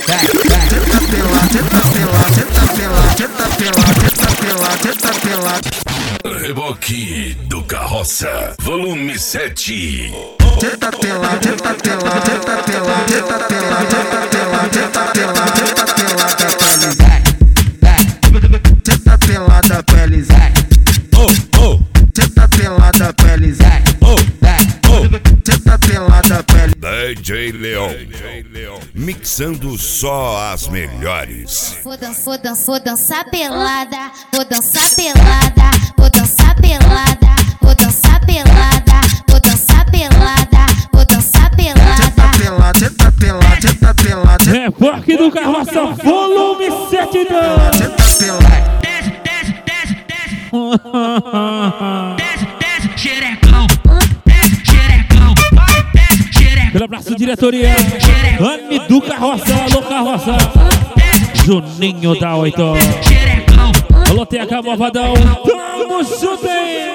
Reboque do Carroça, volume 7. Teta pelada, teta pelada, teta pelada, teta pelada, teta pelada, teta pelada, teta pelada, pele Zé. Teta pelada, pele Zé. Teta pelada, pele DJ Leão, mixando só as melhores. Vou dançar pelada, vou dançar pelada, vou dançar pelada, vou dançar pelada, vou dançar pelada, vou dançar pelada. teta pelada, teta pelada, teta pelada, Reboque do Carroça, volume 7. teta pelada. Desce, xerecão, desce, xerecão, desce, xerecão. Pelo abraço, diretoria. Anne do Carroça, alô Carroça. Juninho da 8. Xerecão. Alô, TH Malvadão. Tamo junto, hein?